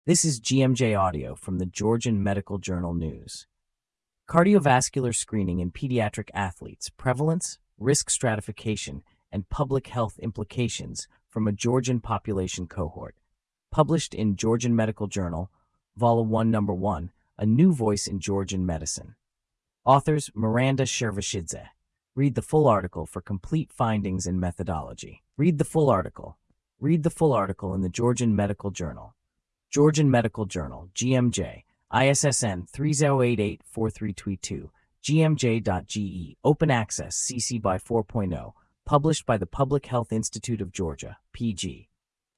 This is GMJ Audio from the Georgian Medical Journal News. Cardiovascular screening in pediatric athletes, prevalence, risk stratification, and public health implications from a Georgian population cohort. Published in Georgian Medical Journal, Vol. 1, Number 1, A New Voice in Georgian Medicine. Authors Miranda Shervashidze. Read the full article for complete findings and methodology. Read the full article. Read the full article in the Georgian Medical Journal. Georgian Medical Journal, GMJ, ISSN 30884322, gmj.ge, Open Access, CC by 4.0, published by the Public Health Institute of Georgia, PG.